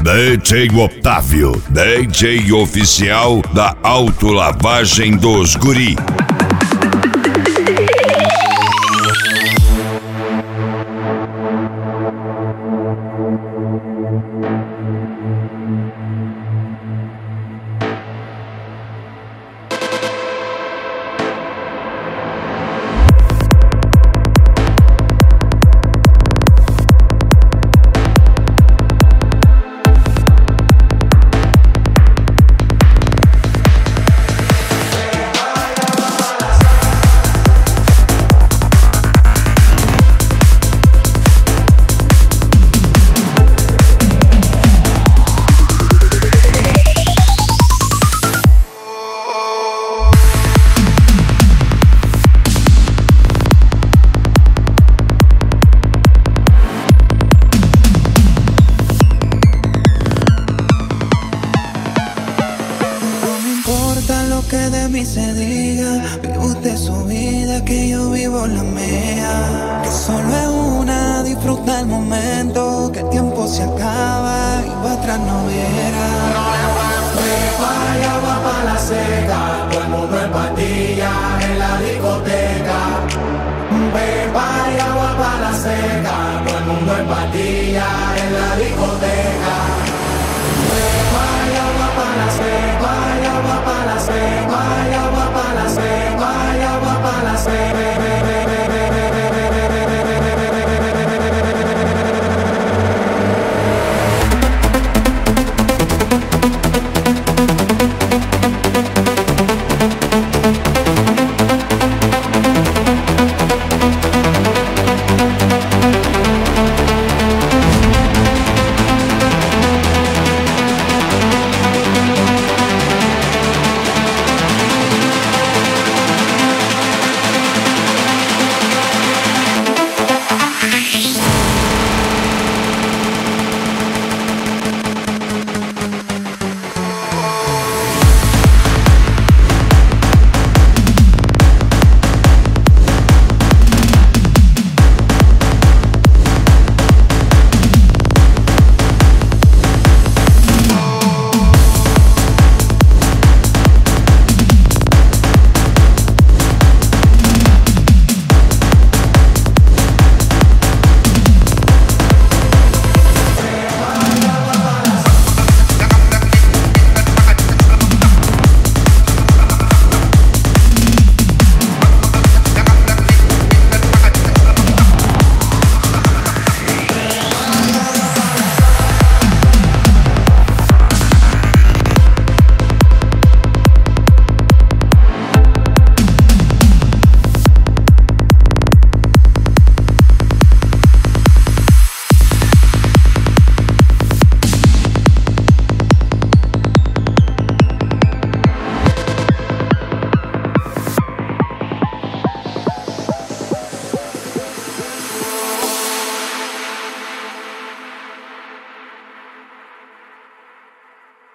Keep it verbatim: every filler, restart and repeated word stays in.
D J Otávio, D J oficial da autolavagem dos guri. Que de mí se diga, vive usted su vida, que yo vivo la mía. Que solo es una, disfruta el momento, que el tiempo se acaba y para atrás no viera. Vaya, va pa' la seca, todo el mundo en patilla en la discoteca. Vaya, va pa' la seca, todo el mundo en patilla en la discoteca. Vaya, va pa' la seca, vaya, va pa' la seca, vaya, va pa' la seca.